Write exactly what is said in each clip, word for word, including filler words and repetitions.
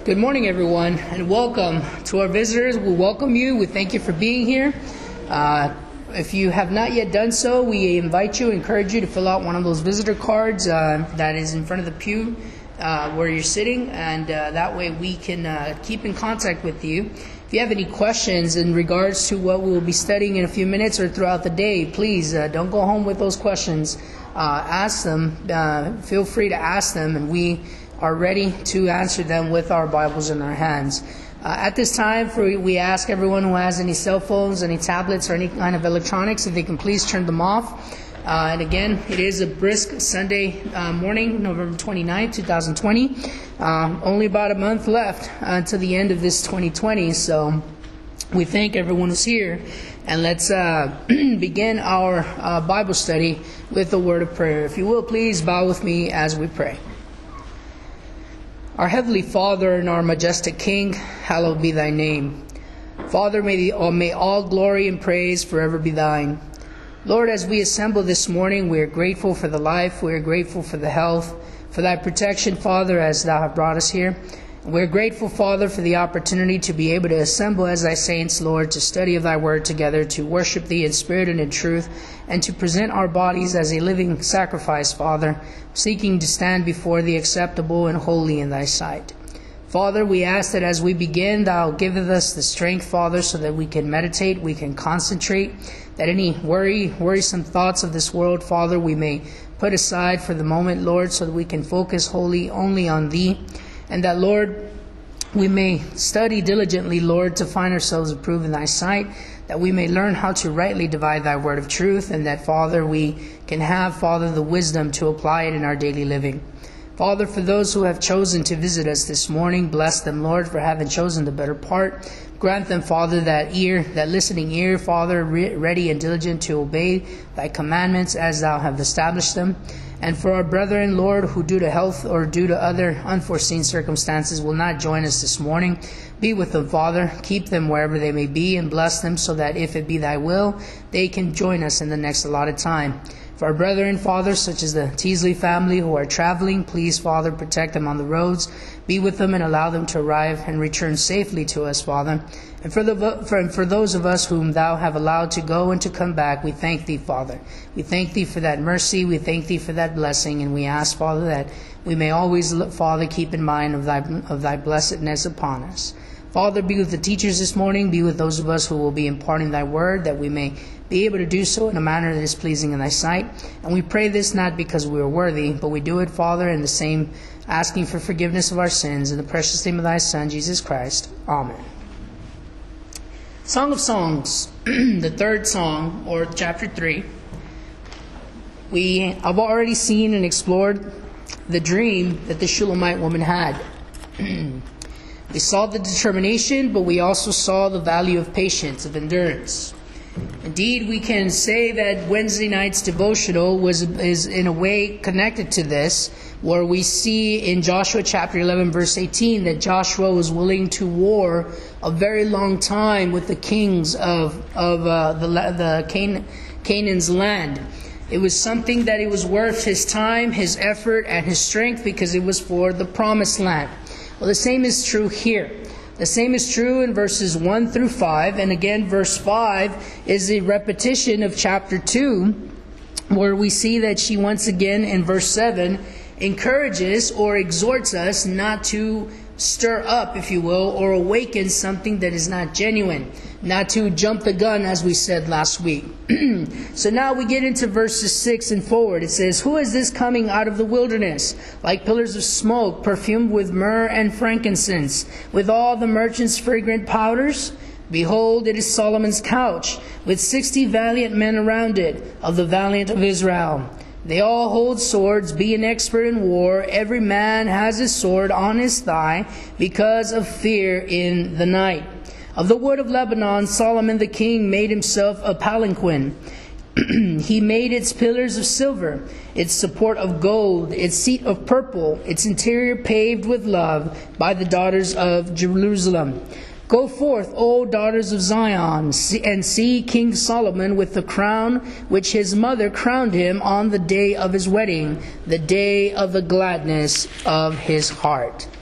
Good morning, everyone, and welcome to our visitors. We welcome you. We thank you for being here. Uh, if you have not yet done so, we invite you, encourage you to fill out one of those visitor cards uh, that is in front of the pew uh, where you're sitting, and uh, that way we can uh, keep in contact with you. If you have any questions in regards to what we will be studying in a few minutes or throughout the day, please uh, don't go home with those questions. Uh, ask them. Uh, feel free to ask them, and we are ready to answer them with our Bibles in our hands. Uh, at this time, for, we ask everyone who has any cell phones, any tablets, or any kind of electronics, if they can please turn them off. Uh, and again, it is a brisk Sunday uh, morning, November twenty-ninth, twenty twenty. Uh, only about a month left until the end of this twenty twenty, so we thank everyone who's here. And let's uh, begin our uh, Bible study with a word of prayer. If you will, please bow with me as we pray. Our Heavenly Father and our majestic King, hallowed be thy name. Father, may, the, may all glory and praise forever be thine. Lord, as we assemble this morning, we are grateful for the life, we are grateful for the health, for thy protection, Father, as thou hast brought us here. We're grateful, Father, for the opportunity to be able to assemble as thy saints, Lord, to study of thy word together, to worship thee in spirit and in truth, and to present our bodies as a living sacrifice, Father, seeking to stand before thee acceptable and holy in thy sight. Father, we ask that as we begin, thou giveth us the strength, Father, so that we can meditate, we can concentrate, that any worry, worrisome thoughts of this world, Father, we may put aside for the moment, Lord, so that we can focus wholly only on thee. And that, Lord, we may study diligently, Lord, to find ourselves approved in thy sight, that we may learn how to rightly divide thy word of truth, and that, Father, we can have, Father, the wisdom to apply it in our daily living. Father, for those who have chosen to visit us this morning, bless them, Lord, for having chosen the better part. Grant them, Father, that ear, that listening ear, Father, re- ready and diligent to obey thy commandments as thou have established them. And for our brethren, Lord, who due to health or due to other unforeseen circumstances will not join us this morning, be with them, Father. Keep them wherever they may be and bless them so that if it be thy will, they can join us in the next allotted time. For our brethren, Father, such as the Teasley family who are traveling, please, Father, protect them on the roads. Be with them and allow them to arrive and return safely to us, Father. And for, the, for, for those of us whom thou have allowed to go and to come back, we thank thee, Father. We thank thee for that mercy. We thank thee for that blessing. And we ask, Father, that we may always, Father, keep in mind of thy, of thy blessedness upon us. Father, be with the teachers this morning. Be with those of us who will be imparting thy word, that we may be able to do so in a manner that is pleasing in thy sight. And we pray this not because we are worthy, but we do it, Father, in the same asking for forgiveness of our sins. In the precious name of thy Son, Jesus Christ. Amen. Song of Songs, the third song, or chapter three. We have already seen and explored the dream that the Shulamite woman had. We saw the determination, but we also saw the value of patience, of endurance. Indeed, we can say that Wednesday night's devotional was is in a way connected to this, where we see in Joshua chapter eleven, verse eighteen, that Joshua was willing to war a very long time with the kings of of uh, the the Can- Canaan's land. It was something that it was worth his time, his effort, and his strength, because it was for the promised land. Well, the same is true here. The same is true in verses one through five. And again, verse five is a repetition of chapter two, where we see that she once again in verse seven encourages or exhorts us not to stir up, if you will, or awaken something that is not genuine, not to jump the gun, as we said last week. So now we get into verses six and forward. It says, "Who is this coming out of the wilderness, like pillars of smoke, perfumed with myrrh and frankincense, with all the merchants' fragrant powders? Behold, it is Solomon's couch, with sixty valiant men around it, of the valiant of Israel. They all hold swords, being expert in war. Every man has his sword on his thigh, because of fear in the night. Of the wood of Lebanon, Solomon the king made himself a palanquin. He made its pillars of silver, its support of gold, its seat of purple, its interior paved with love by the daughters of Jerusalem. Go forth, O daughters of Zion, and see King Solomon with the crown which his mother crowned him on the day of his wedding, the day of the gladness of his heart."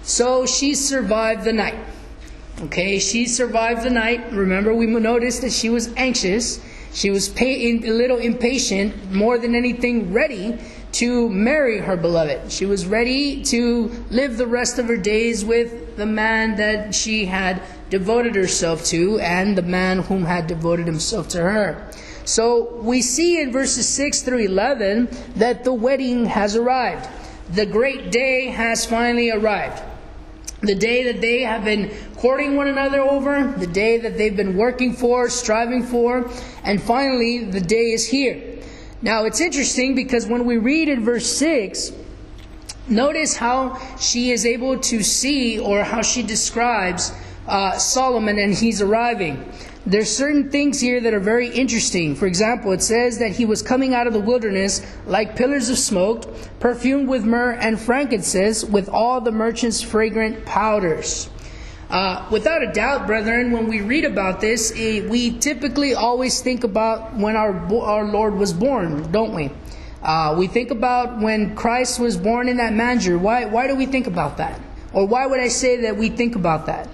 So she survived the night. Okay, she survived the night. Remember, we noticed that she was anxious. She was pay- a little impatient, more than anything ready to marry her beloved. She was ready to live the rest of her days with the man that she had devoted herself to and the man whom had devoted himself to her. So we see in verses six through eleven that the wedding has arrived. The great day has finally arrived. The day that they have been courting one another over, the day that they've been working for, striving for, and finally the day is here. Now it's interesting because when we read in verse six, notice how she is able to see, or how she describes uh, Solomon and he's arriving. There's certain things here that are very interesting. For example, it says that he was coming out of the wilderness like pillars of smoke, perfumed with myrrh and frankincense, with all the merchants' fragrant powders. Uh, without a doubt, brethren, when we read about this, eh, we typically always think about when our our Lord was born, don't we? Uh, we think about when Christ was born in that manger. Why, why do we think about that? Or why would I say that we think about that?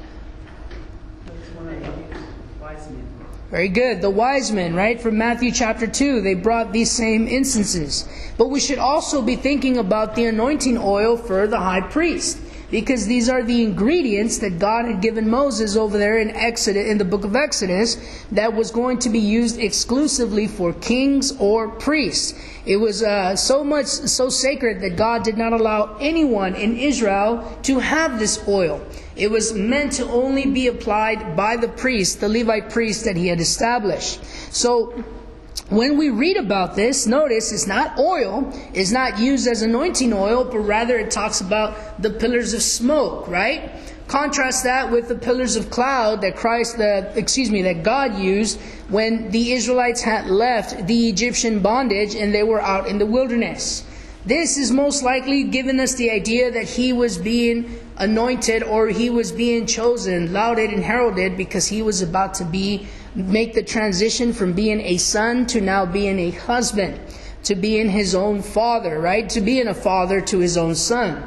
Very good. The wise men, right? From Matthew chapter two, they brought these same instances. But we should also be thinking about the anointing oil for the high priest, because these are the ingredients that God had given Moses over there in Exodus, in the book of Exodus, that was going to be used exclusively for kings or priests. It was uh, so much, so sacred that God did not allow anyone in Israel to have this oil. It was meant to only be applied by the priest, the Levite priest that he had established. So when we read about this, notice it's not oil, it's not used as anointing oil, but rather it talks about the pillars of smoke, right? Contrast that with the pillars of cloud that Christ, the, excuse me, that God used when the Israelites had left the Egyptian bondage and they were out in the wilderness. This is most likely giving us the idea that he was being anointed, or he was being chosen, lauded and heralded, because he was about to be make the transition from being a son to now being a husband, to being his own father, right? To being a father to his own son.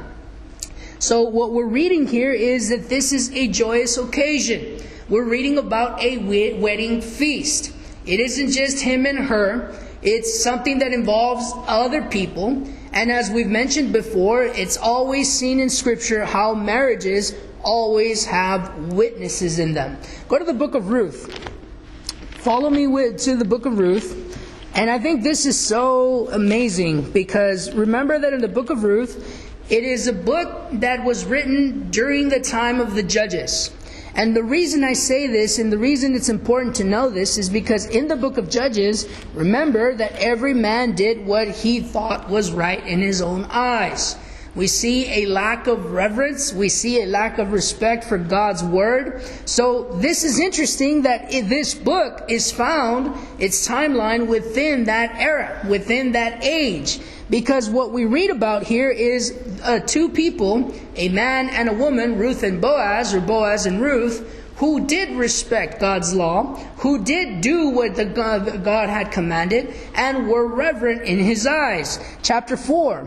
So what we're reading here is that this is a joyous occasion. We're reading about a wedding feast. It isn't just him and her. It's something that involves other people. And as we've mentioned before, it's always seen in Scripture how marriages always have witnesses in them. Go to the book of Ruth. Follow me with, to the book of Ruth. And I think this is so amazing because remember that in the book of Ruth, it is a book that was written during the time of the judges. And the reason I say this, and the reason it's important to know this, is because in the book of Judges, remember that every man did what he thought was right in his own eyes. We see a lack of reverence. We see a lack of respect for God's word. So this is interesting that this book is found, its timeline, within that era, within that age. Because what we read about here is uh, two people, a man and a woman, Ruth and Boaz, or Boaz and Ruth, who did respect God's law, who did do what the God, God had commanded, and were reverent in his eyes. Chapter four.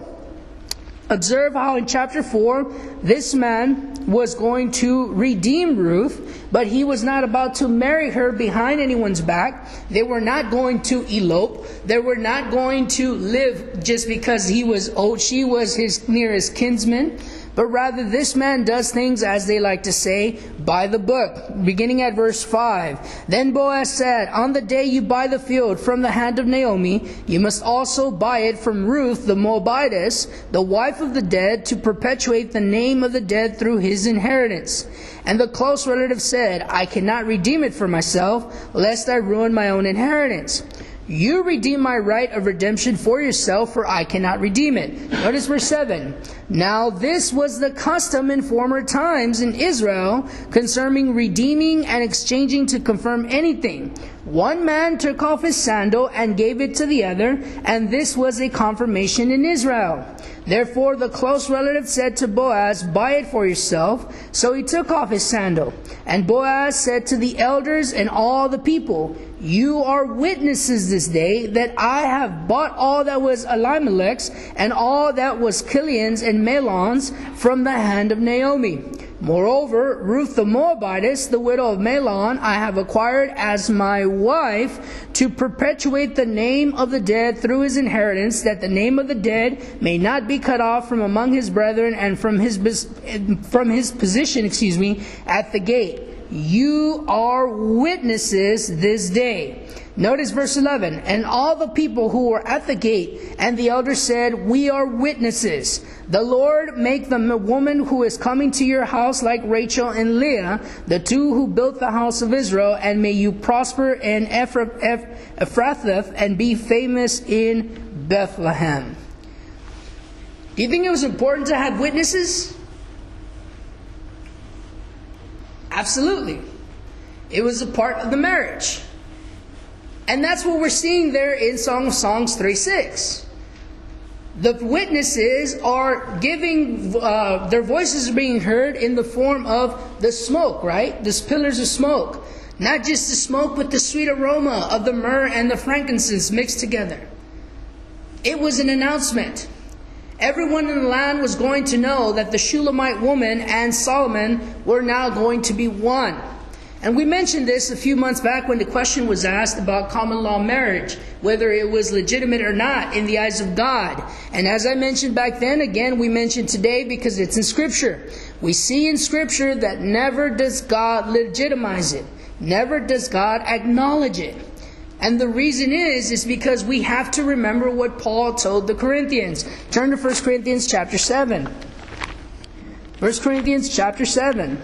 Observe how in chapter four, this man was going to redeem Ruth, but he was not about to marry her behind anyone's back. They were not going to elope. They were not going to live just because he was old. She was his nearest kinsman. But rather, this man does things, as they like to say, by the book. Beginning at verse five. Then Boaz said, on the day you buy the field from the hand of Naomi, you must also buy it from Ruth the Moabitess, the wife of the dead, to perpetuate the name of the dead through his inheritance. And the close relative said, I cannot redeem it for myself, lest I ruin my own inheritance. You redeem my right of redemption for yourself, for I cannot redeem it. Notice verse seven. Now this was the custom in former times in Israel concerning redeeming and exchanging to confirm anything. One man took off his sandal and gave it to the other, and this was a confirmation in Israel. Therefore the close relative said to Boaz, buy it for yourself. So he took off his sandal. And Boaz said to the elders and all the people, You are witnesses this day that I have bought all that was Elimelech's and all that was Kilion's and Mahlon's from the hand of Naomi. Moreover, Ruth the Moabitess, the widow of Mahlon, I have acquired as my wife to perpetuate the name of the dead through his inheritance, that the name of the dead may not be cut off from among his brethren and from his from his position, excuse me, at the gate. You are witnesses this day. Notice verse eleven. And all the people who were at the gate and the elders said, we are witnesses. The Lord make the woman who is coming to your house like Rachel and Leah, the two who built the house of Israel, and may you prosper in Ephrathah and be famous in Bethlehem. Do you think it was important to have witnesses? Absolutely. It was a part of the marriage. And that's what we're seeing there in Song of Songs three six. The witnesses are giving, uh, their voices are being heard in the form of the smoke, right? These pillars of smoke. Not just the smoke, but the sweet aroma of the myrrh and the frankincense mixed together. It was an announcement. Everyone in the land was going to know that the Shulamite woman and Solomon were now going to be one. And we mentioned this a few months back when the question was asked about common law marriage, whether it was legitimate or not in the eyes of God. And as I mentioned back then, again, we mentioned today because it's in Scripture. We see in Scripture that never does God legitimize it. Never does God acknowledge it. And the reason is, is because we have to remember what Paul told the Corinthians. Turn to First Corinthians chapter seven. First Corinthians chapter seven.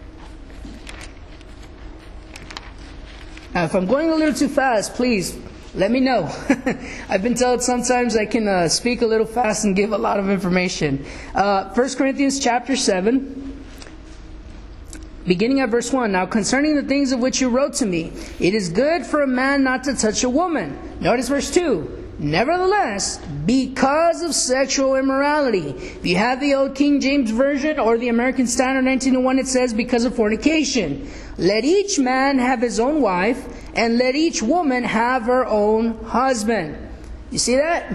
Now, if I'm going a little too fast, please let me know. I've been told sometimes I can uh, speak a little fast and give a lot of information. Uh, First Corinthians chapter seven, beginning at verse one. Now, concerning the things of which you wrote to me, it is good for a man not to touch a woman. Notice verse two. Nevertheless, because of sexual immorality. If you have the old King James Version or the American Standard nineteen oh one, it says because of fornication. Let each man have his own wife, and let each woman have her own husband. You see that?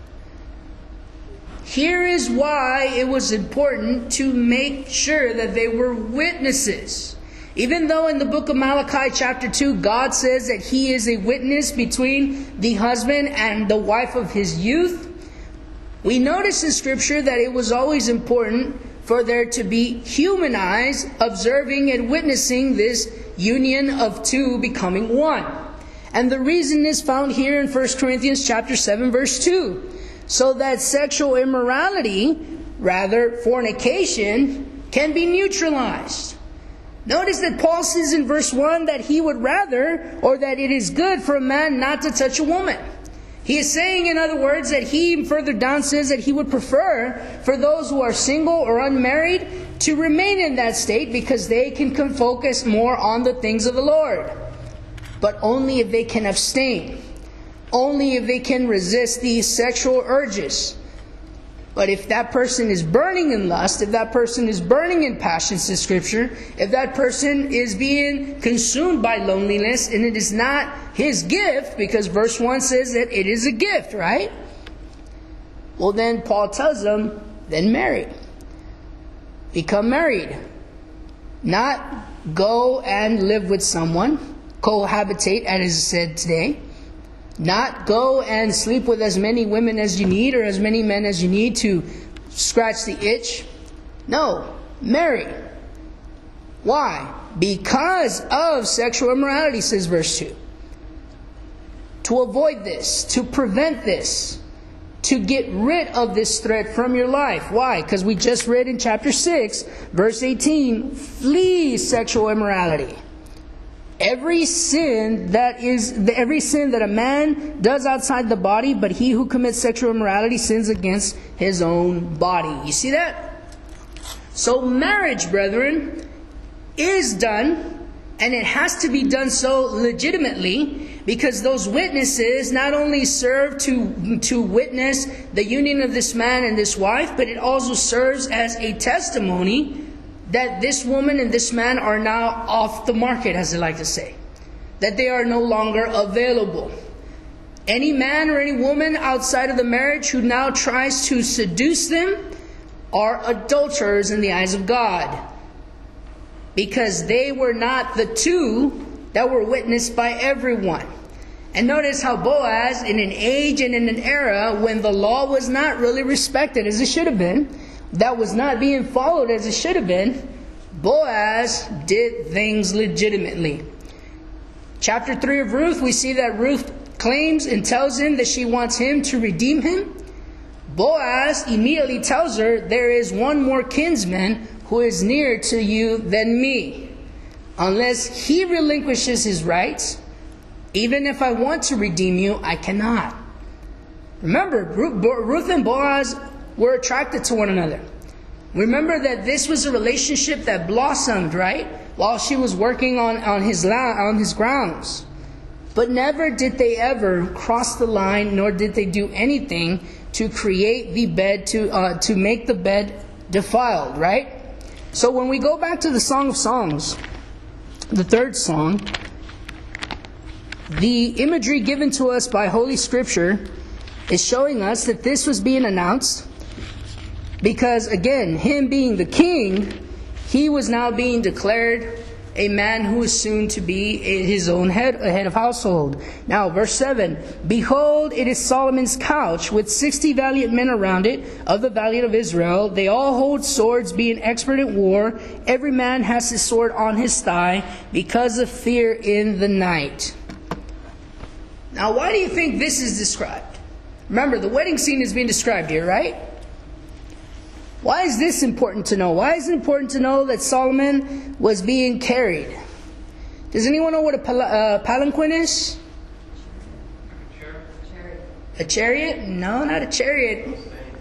Here is why it was important to make sure that they were witnesses. Even though in the book of Malachi chapter two, God says that He is a witness between the husband and the wife of his youth, we notice in Scripture that it was always important for there to be human eyes observing and witnessing this union of two becoming one. And the reason is found here in First Corinthians chapter seven, verse two. So that sexual immorality, rather fornication, can be neutralized. Notice that Paul says in verse one that he would rather, or that it is good for a man not to touch a woman. He is saying, in other words, that he further down says that he would prefer for those who are single or unmarried to remain in that state because they can focus more on the things of the Lord. But only if they can abstain. Only if they can resist these sexual urges. But if that person is burning in lust, if that person is burning in passions in Scripture, if that person is being consumed by loneliness and it is not his gift, because verse one says that it is a gift, right? Well, then Paul tells them, then marry. Become married. Not go and live with someone, cohabitate as is said today. Not go and sleep with as many women as you need or as many men as you need to scratch the itch. No, marry. Why? Because of sexual immorality, says verse two. To avoid this, to prevent this, to get rid of this threat from your life. Why? Because we just read in chapter six, verse eighteen, flee sexual immorality. Every sin that is every sin that a man does outside the body, but he who commits sexual immorality sins against his own body. You see that? So marriage, brethren, is done, and it has to be done so legitimately, because those witnesses not only serve to to witness the union of this man and this wife, but it also serves as a testimony that this woman and this man are now off the market, as they like to say. that they are no longer available. Any man or any woman outside of the marriage who now tries to seduce them are adulterers in the eyes of God, because they were not the two that were witnessed by everyone. And notice how Boaz, in an age and in an era when the law was not really respected as it should have been, that was not being followed as it should have been, Boaz did things legitimately. Chapter three of Ruth, we see that Ruth claims and tells him that she wants him to redeem him. Boaz immediately tells her, there is one more kinsman who is nearer to you than me. Unless he relinquishes his rights, even if I want to redeem you, I cannot. Remember, Ruth and Boaz were attracted to one another. Remember that this was a relationship that blossomed, right? While she was working on, on, his, on his grounds. But never did they ever cross the line, nor did they do anything to create the bed, to, uh, to make the bed defiled, right? So when we go back to the Song of Songs, the third song, the imagery given to us by Holy Scripture is showing us that this was being announced because, again, him being the king, he was now being declared a man who is soon to be his own head, a head of household. Now, verse seven, behold, it is Solomon's couch with sixty valiant men around it of the valiant of Israel. They all hold swords, being expert in war. Every man has his sword on his thigh because of fear in the night. Now, why do you think this is described? Remember, the wedding scene is being described here, right? Why is this important to know? Why is it important to know that Solomon was being carried? Does anyone know what a pal- uh, palanquin is? Chariot. A chariot? No, not a chariot.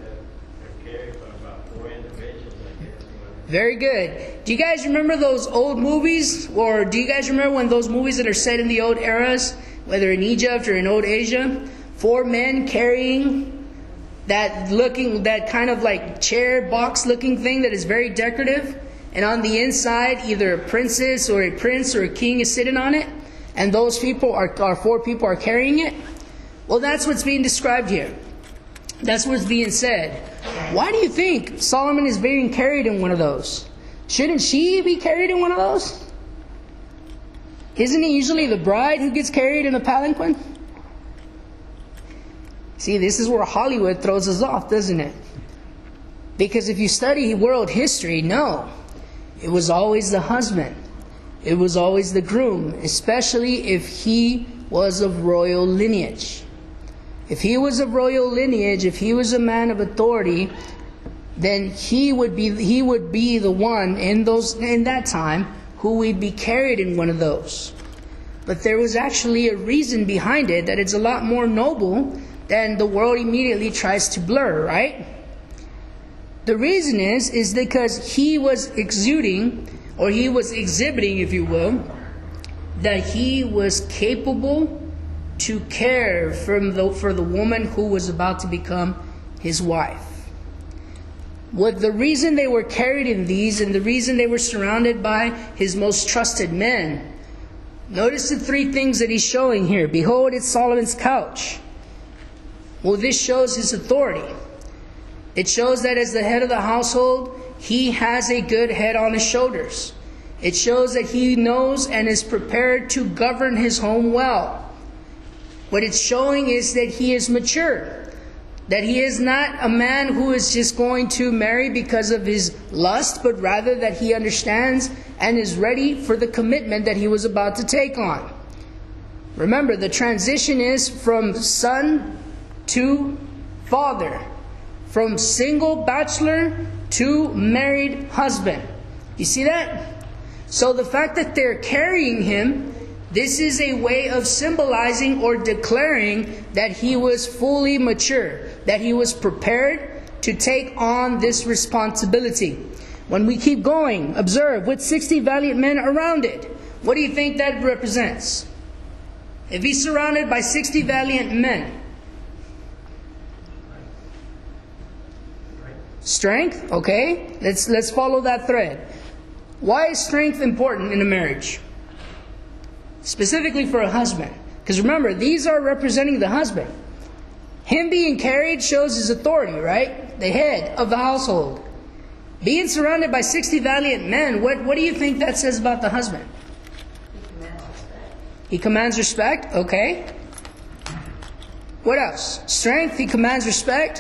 Very good. Do you guys remember those old movies? Or do you guys remember when those movies that are set in the old eras, whether in Egypt or in old Asia, four men carrying that looking, that kind of like chair box looking thing that is very decorative, and on the inside either a princess or a prince or a king is sitting on it, and those people are, are four people are carrying it? Well, that's what's being described here. That's what's being said. Why do you think Solomon is being carried in one of those? Shouldn't she be carried in one of those? Isn't it usually the bride who gets carried in a palanquin? See, this is where Hollywood throws us off, doesn't it? Because if you study world history, no. It was always the husband. It was always the groom, especially if he was of royal lineage. If he was of royal lineage, if he was a man of authority, then he would be he would be the one in those in that time who would be carried in one of those. But there was actually a reason behind it that it's a lot more noble than the world immediately tries to blur, right? The reason is, is because he was exuding, or he was exhibiting, if you will, that he was capable to care from the, for the woman who was about to become his wife. What the reason they were carried in these, and the reason they were surrounded by his most trusted men. Notice the three things that he's showing here. Behold, it's Solomon's couch. Well, this shows his authority. It shows that as the head of the household, he has a good head on his shoulders. It shows that he knows and is prepared to govern his home well. What it's showing is that he is mature. That he is not a man who is just going to marry because of his lust, but rather that he understands and is ready for the commitment that he was about to take on. Remember, the transition is from son to father, from single bachelor to married husband. You see that? So the fact that they're carrying him, this is a way of symbolizing or declaring that he was fully mature, that he was prepared to take on this responsibility. When we keep going, observe, with sixty valiant men around it. What do you think that represents? If he's surrounded by sixty valiant men, strength, okay? Let's let's follow that thread. Why is strength important in a marriage? specifically for a husband. Because remember, these are representing the husband. Him being carried shows his authority, right? The head of the household. Being surrounded by sixty valiant men, what, what do you think that says about the husband? He commands respect, okay. What else? Strength, he commands respect.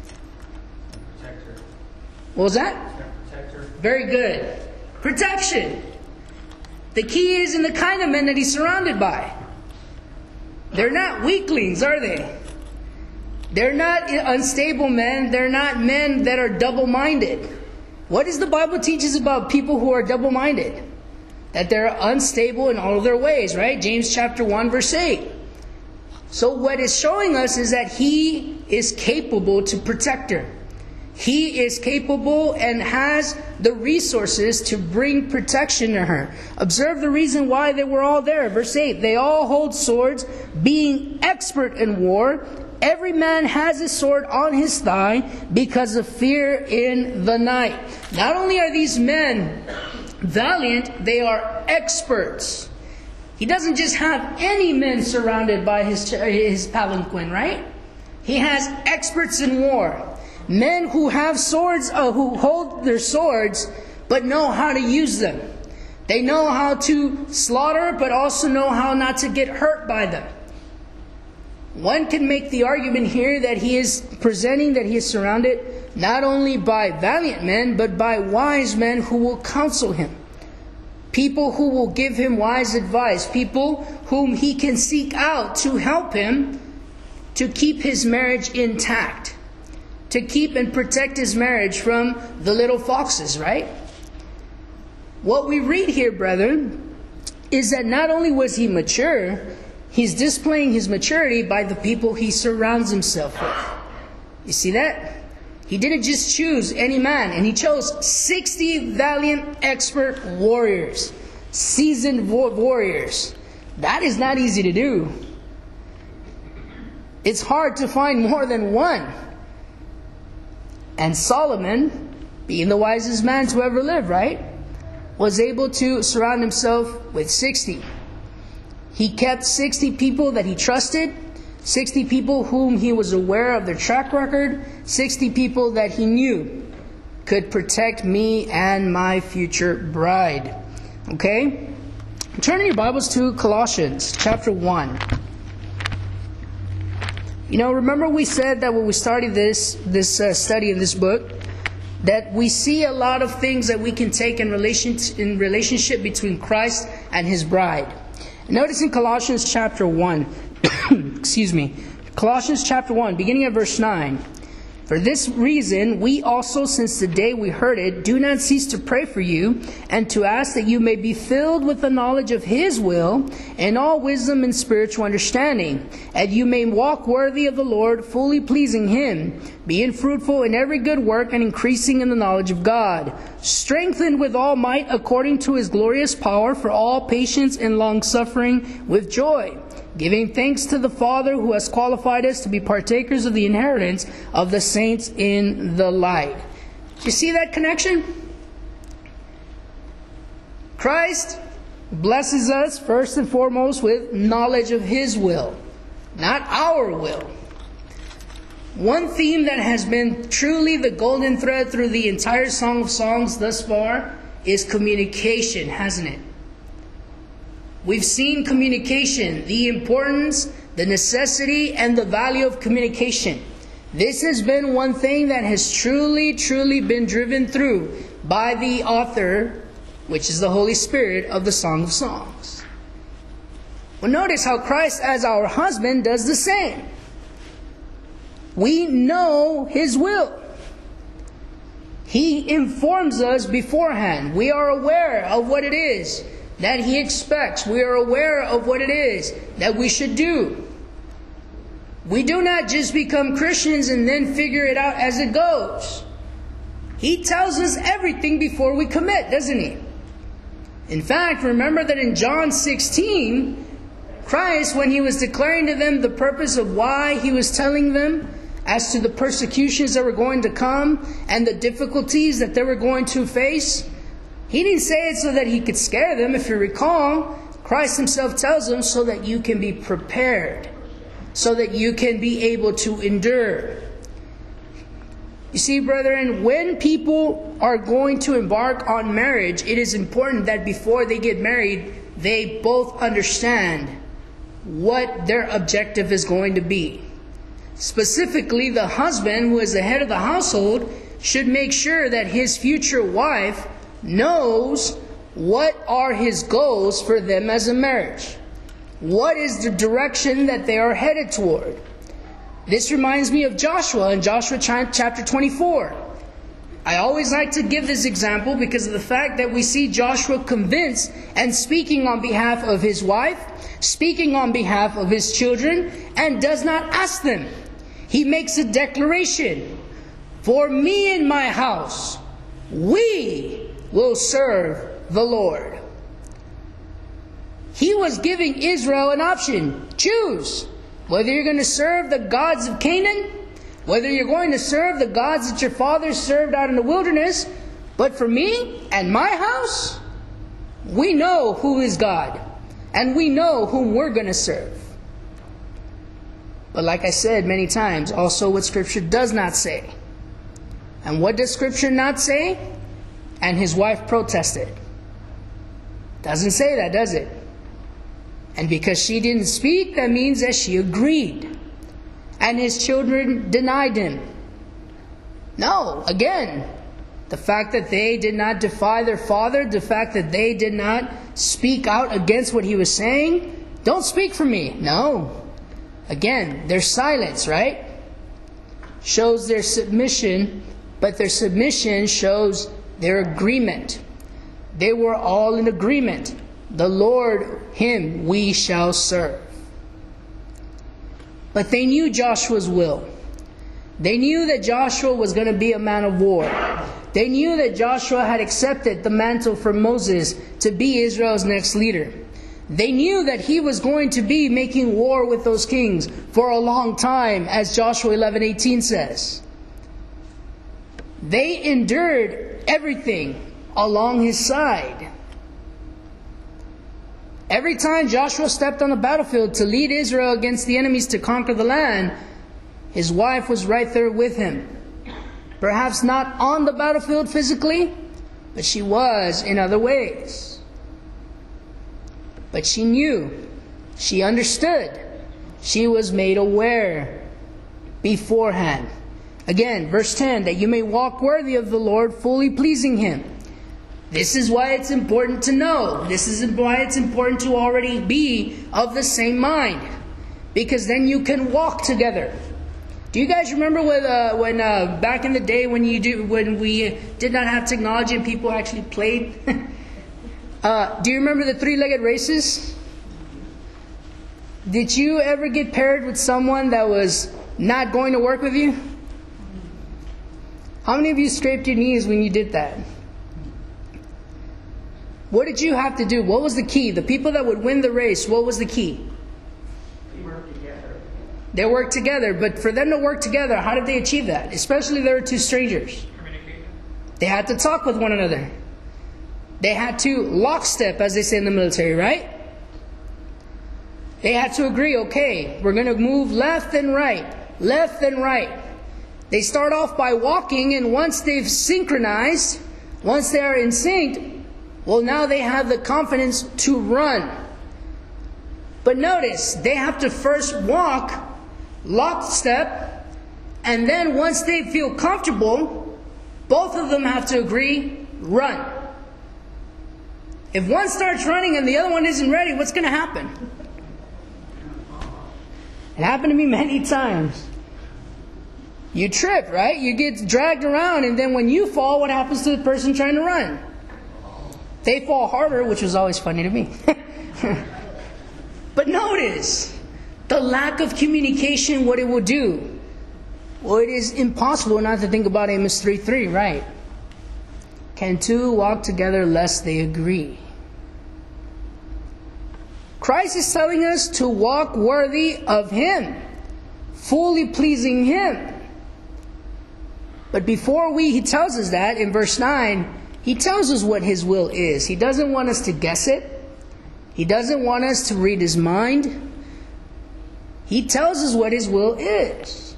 Protector. What was that? Protector. Very good. Protection. The key is in the kind of men that he's surrounded by. They're not weaklings, are they? They're not unstable men. They're not men that are double-minded. What does the Bible teach us about people who are double-minded? That they're unstable in all of their ways, right? James chapter one, verse eight. So what it's showing us is that he is capable to protect her. He is capable and has the resources to bring protection to her. Observe the reason why they were all there. Verse eight, they all hold swords, being expert in war. Every man has his sword on his thigh because of fear in the night. Not only are these men valiant, they are experts. He doesn't just have any men surrounded by his, his palanquin, right? He has experts in war. Men who have swords, uh, who hold their swords, but know how to use them. They know how to slaughter, but also know how not to get hurt by them. One can make the argument here that he is presenting that he is surrounded not only by valiant men, but by wise men who will counsel him. People who will give him wise advice. People whom he can seek out to help him to keep his marriage intact. To keep and protect his marriage from the little foxes, right? What we read here, brethren, is that not only was he mature, he's displaying his maturity by the people he surrounds himself with. You see that? He didn't just choose any man, and he chose sixty valiant, expert warriors, seasoned warriors. That is not easy to do. It's hard to find more than one. And Solomon, being the wisest man to ever live, right, was able to surround himself with sixty. He kept sixty people that he trusted, sixty people whom he was aware of their track record, sixty people that he knew could protect me and my future bride. Okay? Turn in your Bibles to Colossians chapter one. You know, remember we said that when we started this this uh, study in this book, that we see a lot of things that we can take in relation to, in relationship between Christ and his bride. Notice in Colossians chapter one, excuse me, Colossians chapter one, beginning at verse nine. For this reason, we also, since the day we heard it, do not cease to pray for you and to ask that you may be filled with the knowledge of his will and all wisdom and spiritual understanding, and you may walk worthy of the Lord, fully pleasing him, being fruitful in every good work and increasing in the knowledge of God, strengthened with all might according to his glorious power for all patience and long-suffering with joy, giving thanks to the Father who has qualified us to be partakers of the inheritance of the saints in the light. Do you see that connection? Christ blesses us first and foremost with knowledge of his will, not our will. One theme that has been truly the golden thread through the entire Song of Songs thus far is communication, hasn't it? We've seen communication, the importance, the necessity, and the value of communication. This has been one thing that has truly, truly been driven through by the author, which is the Holy Spirit of the Song of Songs. Well, notice how Christ as our husband does the same. We know his will. He informs us beforehand. We are aware of what it is that he expects. We are aware of what it is that we should do. We do not just become Christians and then figure it out as it goes. He tells us everything before we commit, doesn't he? In fact, remember that in John sixteen, Christ, when he was declaring to them the purpose of why he was telling them as to the persecutions that were going to come and the difficulties that they were going to face, he didn't say it so that he could scare them. If you recall, Christ himself tells them so that you can be prepared, so that you can be able to endure. You see, brethren, when people are going to embark on marriage, it is important that before they get married, they both understand what their objective is going to be. Specifically, the husband, who is the head of the household, should make sure that his future wife knows what are his goals for them as a marriage. What is the direction that they are headed toward? This reminds me of Joshua in Joshua chapter twenty-four. I always like to give this example because of the fact that we see Joshua convinced and speaking on behalf of his wife, speaking on behalf of his children, and does not ask them. He makes a declaration. For me and my house, we will serve the Lord. He was giving Israel an option. Choose whether you're going to serve the gods of Canaan, whether you're going to serve the gods that your fathers served out in the wilderness. But for me and my house, we know who is God, and we know whom we're going to serve. But like I said many times, also what Scripture does not say. And what does Scripture not say? And his wife protested. Doesn't say that, does it? And because she didn't speak, that means that she agreed. And his children denied him. No, again, the fact that they did not defy their father, the fact that they did not speak out against what he was saying, don't speak for me. No. Again, their silence, right, shows their submission, but their submission shows their agreement. They were all in agreement. The Lord, him we shall serve. But they knew Joshua's will. They knew that Joshua was going to be a man of war. They knew that Joshua had accepted the mantle from Moses to be Israel's next leader. They knew that he was going to be making war with those kings for a long time, as Joshua eleven eighteen says. They endured everything along his side. Every time Joshua stepped on the battlefield to lead Israel against the enemies to conquer the land, his wife was right there with him. Perhaps not on the battlefield physically, but she was in other ways. But she knew, she understood, she was made aware beforehand. Again, verse ten, that you may walk worthy of the Lord, fully pleasing him. This is why it's important to know. This is why it's important to already be of the same mind. Because then you can walk together. Do you guys remember when, uh, when uh, back in the day when you do when we did not have technology and people actually played? uh, do you remember the three-legged races? Did you ever get paired with someone that was not going to work with you? How many of you scraped your knees when you did that? What did you have to do? What was the key? The people that would win the race, what was the key? They worked together. They worked together, but for them to work together, how did they achieve that? Especially there were two strangers. Communication. They had to talk with one another. They had to lockstep, as they say in the military, right? They had to agree, okay, we're going to move left and right, left and right. They start off by walking, and once they've synchronized, once they are in sync, well, now they have the confidence to run. But notice, they have to first walk lockstep, and then once they feel comfortable, both of them have to agree, run. If one starts running and the other one isn't ready, what's going to happen? It happened to me many times. You trip, right? You get dragged around, and then when you fall, what happens to the person trying to run? They fall harder, which was always funny to me. But notice, the lack of communication, what it will do. Well, it is impossible not to think about Amos three three, right? Can two walk together lest they agree? Christ is telling us to walk worthy of him, fully pleasing him. But before we, he tells us that in verse nine, he tells us what his will is. He doesn't want us to guess it. He doesn't want us to read his mind. He tells us what his will is.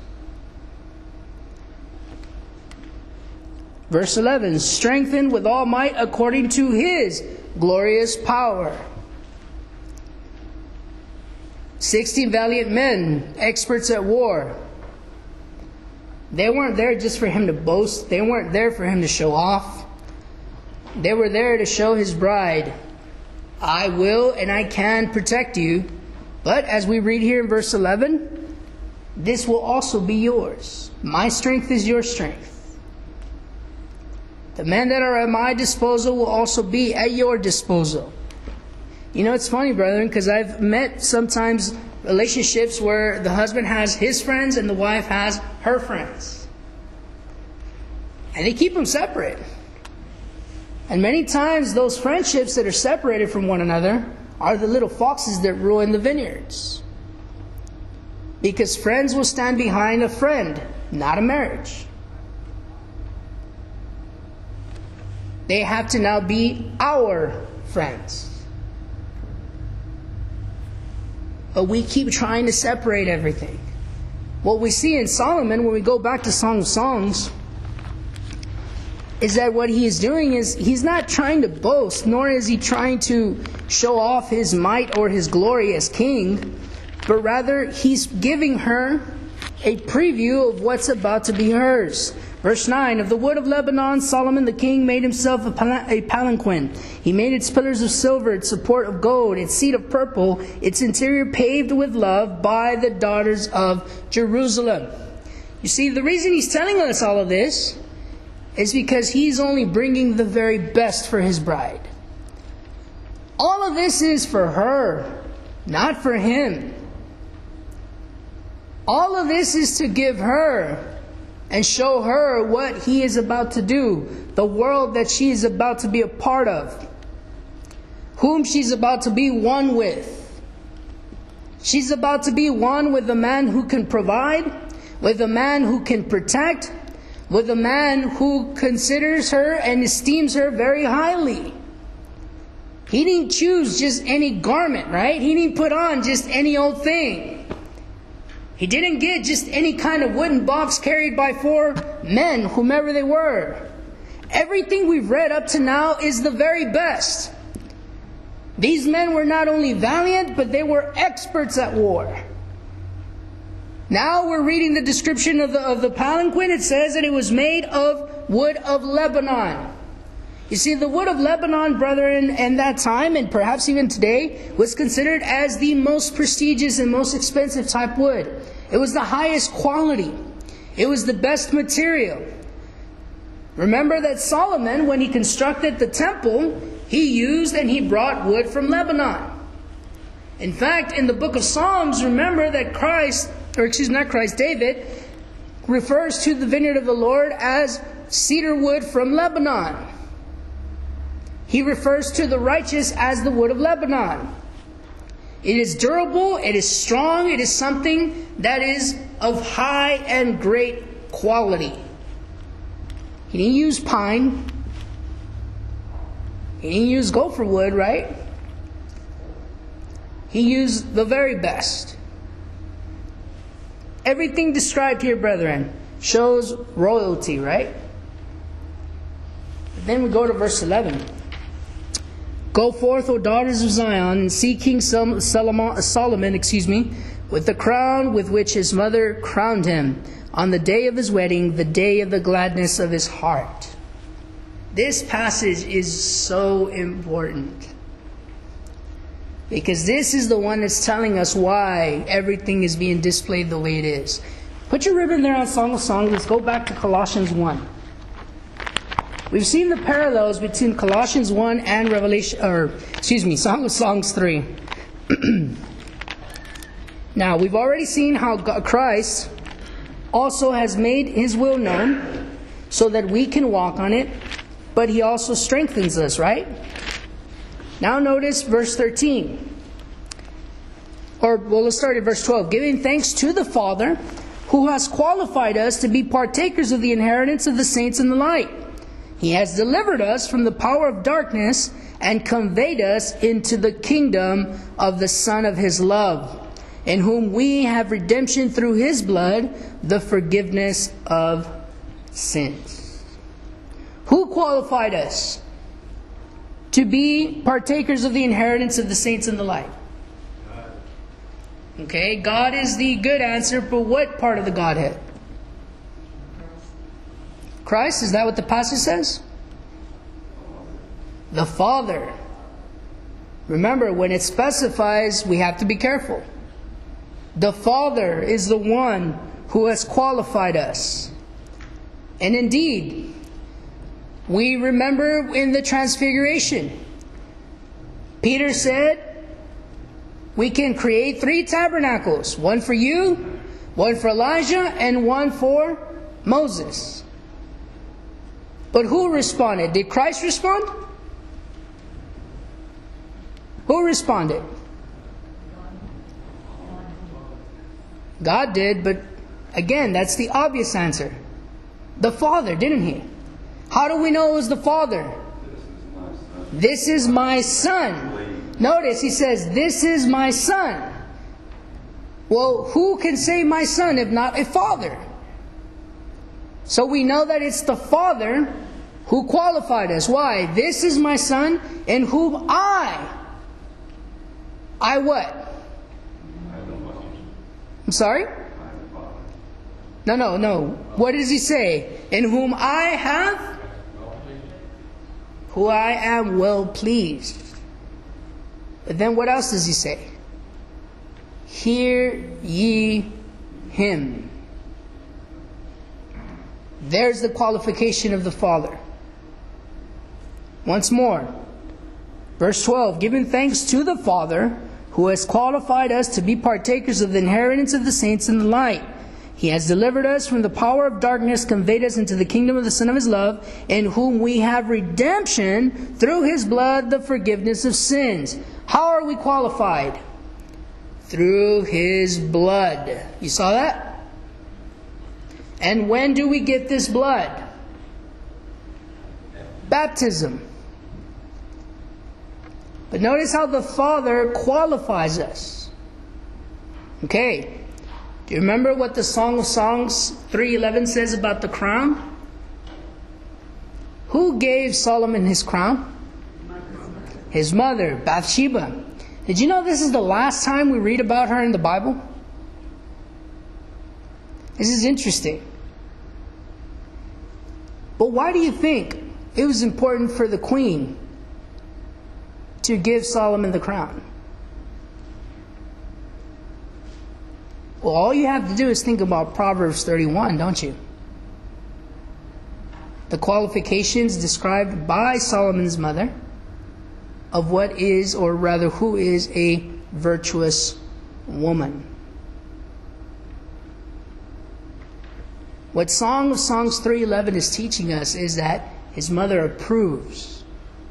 Verse eleven, strengthened with all might according to his glorious power. Sixty valiant men, experts at war. They weren't there just for him to boast. They weren't there for him to show off. They were there to show his bride, I will and I can protect you. But as we read here in verse eleven, this will also be yours. My strength is your strength. The men that are at my disposal will also be at your disposal. You know, it's funny, brethren, because I've met sometimes relationships where the husband has his friends and the wife has her friends. And they keep them separate. And many times those friendships that are separated from one another are the little foxes that ruin the vineyards. Because friends will stand behind a friend, not a marriage. They have to now be our friends. But we keep trying to separate everything. What we see in Solomon, when we go back to Song of Songs, is that what he is doing is he's not trying to boast, nor is he trying to show off his might or his glory as king, but rather he's giving her a preview of what's about to be hers. Verse nine, of the wood of Lebanon, Solomon the king made himself a, pal- a palanquin. He made its pillars of silver, its support of gold, its seat of purple, its interior paved with love by the daughters of Jerusalem. You see, the reason he's telling us all of this is because he's only bringing the very best for his bride. All of this is for her, not for him. All of this is to give her and show her what he is about to do, the world that she is about to be a part of, whom she's about to be one with. She's about to be one with a man who can provide, with a man who can protect, with a man who considers her and esteems her very highly. He didn't choose just any garment, right? He didn't put on just any old thing. He didn't get just any kind of wooden box carried by four men, whomever they were. Everything we've read up to now is the very best. These men were not only valiant, but they were experts at war. Now we're reading the description of the, of the palanquin. It says that it was made of wood of Lebanon. You see, the wood of Lebanon, brethren, in that time, and perhaps even today, was considered as the most prestigious and most expensive type wood. It was the highest quality. It was the best material. Remember that Solomon, when he constructed the temple, he used and he brought wood from Lebanon. In fact, in the book of Psalms, remember that Christ, or excuse me, not Christ, David, refers to the vineyard of the Lord as cedar wood from Lebanon. He refers to the righteous as the wood of Lebanon. It is durable, it is strong, it is something that is of high and great quality. He didn't use pine. He didn't use gopher wood, right? He used the very best. Everything described here, brethren, shows royalty, right? But then we go to verse eleven. Go forth, O daughters of Zion, and see King Solomon, Solomon, excuse me, with the crown with which his mother crowned him, on the day of his wedding, the day of the gladness of his heart. This passage is so important, because this is the one that's telling us why everything is being displayed the way it is. Put your ribbon there on Song of Songs. Let's go back to Colossians one. We've seen the parallels between Colossians one and Revelation, or excuse me, Song of Songs three. Now, we've already seen how God, Christ also has made his will known so that we can walk on it, but he also strengthens us, right? Now notice verse thirteen. Or, well, let's start at verse twelve. Giving thanks to the Father, who has qualified us to be partakers of the inheritance of the saints in the light. He has delivered us from the power of darkness and conveyed us into the kingdom of the Son of his love, in whom we have redemption through his blood, the forgiveness of sins. Who qualified us to be partakers of the inheritance of the saints in the light? Okay, God is the good answer, but what part of the Godhead? Christ, is that what the passage says? The Father. Remember, when it specifies, we have to be careful. The Father is the one who has qualified us. And indeed, we remember in the Transfiguration, Peter said, we can create three tabernacles. One for you, one for Elijah, and one for Moses. But who responded? Did Christ respond? Who responded? God did, but again, that's the obvious answer. The Father, didn't he? How do we know it was the Father? This is my Son. Notice he says, this is my Son. Well, who can say my Son if not a Father? So we know that it's the Father who qualified us. Why? This is my Son in whom I, I what? I'm sorry? No, no, no. What does he say? In whom I have? Who I am well pleased. But then what else does he say? Hear ye him. There's the qualification of the Father. Once more. Verse twelve. Giving thanks to the Father, who has qualified us to be partakers of the inheritance of the saints in the light. He has delivered us from the power of darkness, conveyed us into the kingdom of the Son of his love, in whom we have redemption through his blood, the forgiveness of sins. How are we qualified? Through his blood. You saw that? And when do we get this blood? Baptism. But notice how the Father qualifies us. Okay. Do you remember what the Song of Songs three eleven says about the crown? Who gave Solomon his crown? His mother, Bathsheba. Did you know this is the last time we read about her in the Bible? This is interesting. But why do you think it was important for the queen to give Solomon the crown? Well, all you have to do is think about Proverbs thirty-one, don't you? The qualifications described by Solomon's mother of what is, or rather who is, a virtuous woman. What Song of Songs three eleven is teaching us is that his mother approves.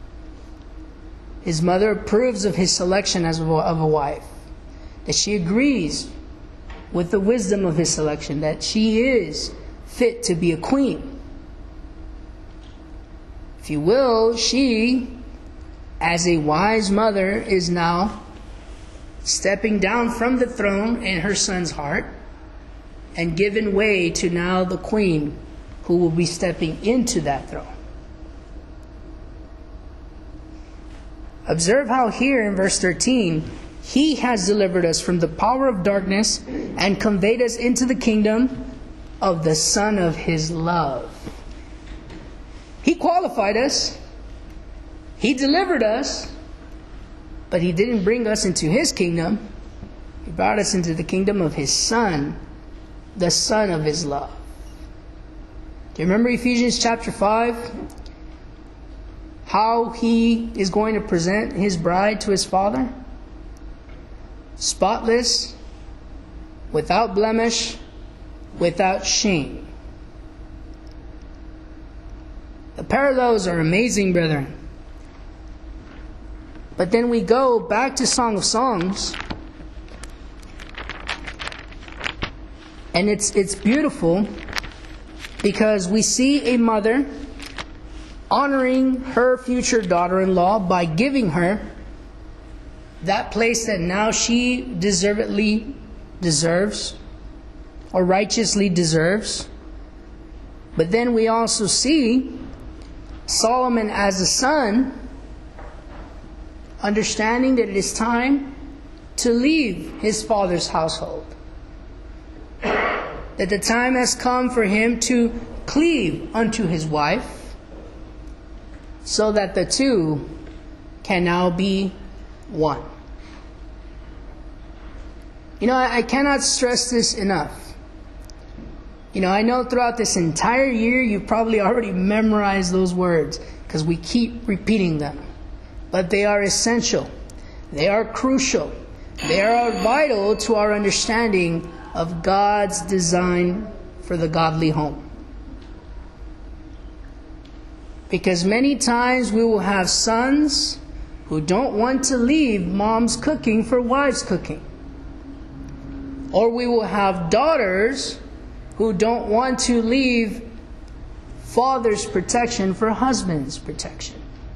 His mother approves of his selection as of a wife. That she agrees with the wisdom of his selection, that she is fit to be a queen. If you will, she, as a wise mother, is now stepping down from the throne in her son's heart and giving way to now the queen who will be stepping into that throne. Observe how here in verse thirteen, he has delivered us from the power of darkness and conveyed us into the kingdom of the Son of his love. He qualified us. He delivered us. But he didn't bring us into his kingdom. He brought us into the kingdom of his Son, the Son of his love. Do you remember Ephesians chapter five? How he is going to present his bride to his Father? Spotless, without blemish, without shame. The parallels are amazing, brethren. But then we go back to Song of Songs, and it's it's beautiful because we see a mother honoring her future daughter-in-law by giving her that place that now she deservedly deserves or righteously deserves. But then we also see Solomon as a son understanding that it is time to leave his father's household. That the time has come for him to cleave unto his wife, so that the two can now be one. You know, I, I cannot stress this enough. You know, I know throughout this entire year you've probably already memorized those words because we keep repeating them. But they are essential. They are crucial. They are vital to our understanding of God's design for the godly home. Because many times we will have sons who don't want to leave mom's cooking for wife's cooking. Or we will have daughters who don't want to leave father's protection for husband's protection.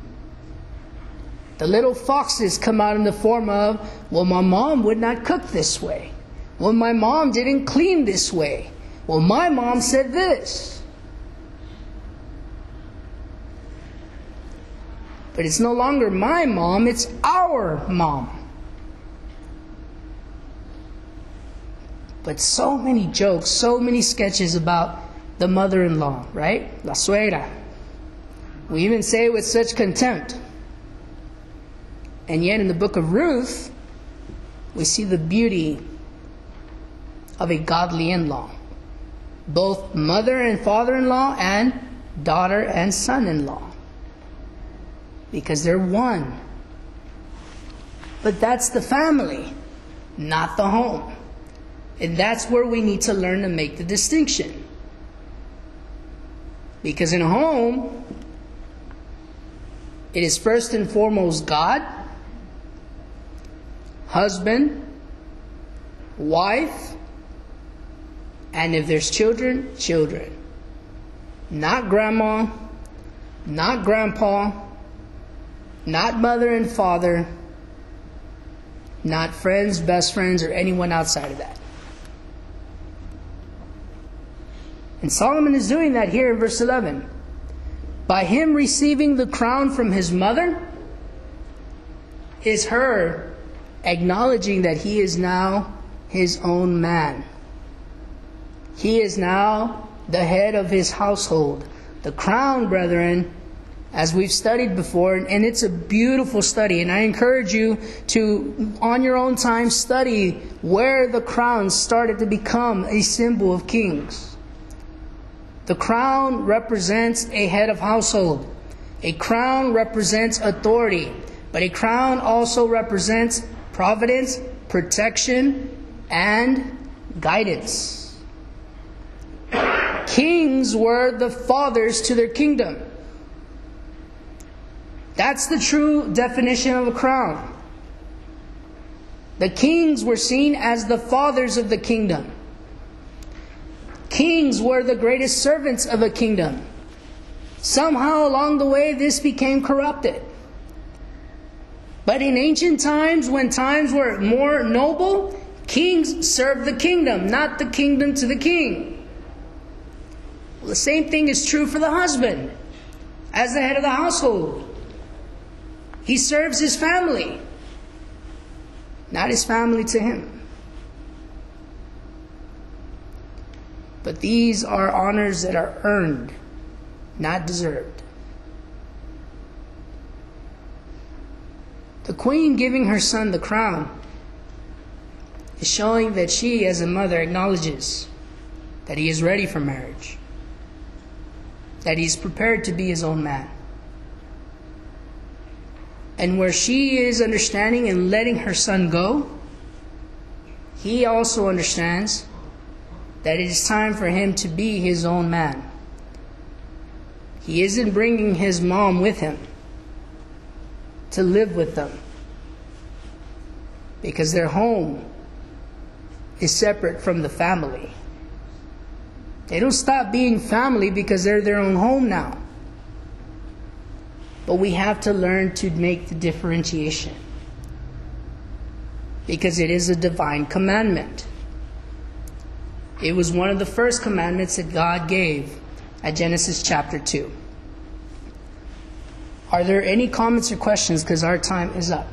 The little foxes come out in the form of, well, my mom would not cook this way. Well, my mom didn't clean this way. Well, my mom said this. But it's no longer my mom, it's our mom. But so many jokes, so many sketches about the mother-in-law, right? La suegra. We even say it with such contempt. And yet in the book of Ruth, we see the beauty of a godly in-law. Both mother and father-in-law and daughter and son-in-law. Because they're one. But that's the family, not the home. And that's where we need to learn to make the distinction. Because in a home, it is first and foremost God, husband, wife, and if there's children, children. Not grandma, not grandpa, not mother and father, not friends, best friends, or anyone outside of that. And Solomon is doing that here in verse eleven. By him receiving the crown from his mother is her acknowledging that he is now his own man. He is now the head of his household. The crown, brethren, as we've studied before, and it's a beautiful study, and I encourage you to, on your own time, study where the crown started to become a symbol of kings. The crown represents a head of household. A crown represents authority. But a crown also represents providence, protection, and guidance. Kings were the fathers to their kingdom. That's the true definition of a crown. The kings were seen as the fathers of the kingdom. Kings were the greatest servants of a kingdom. Somehow along the way, this became corrupted. But in ancient times, when times were more noble, kings served the kingdom, not the kingdom to the king. Well, the same thing is true for the husband. As the head of the household, he serves his family, not his family to him. But these are honors that are earned, not deserved. The queen giving her son the crown is showing that she, as a mother, acknowledges that he is ready for marriage, that he is prepared to be his own man. And where she is understanding and letting her son go, he also understands that it is time for him to be his own man. He isn't bringing his mom with him to live with them, because their home is separate from the family. They don't stop being family because they're their own home now. But we have to learn to make the differentiation, because it is a divine commandment. It was one of the first commandments that God gave at Genesis chapter two. Are there any comments or questions? Because our time is up.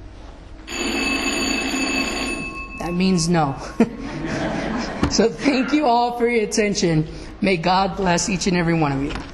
That means no. So thank you all for your attention. May God bless each and every one of you.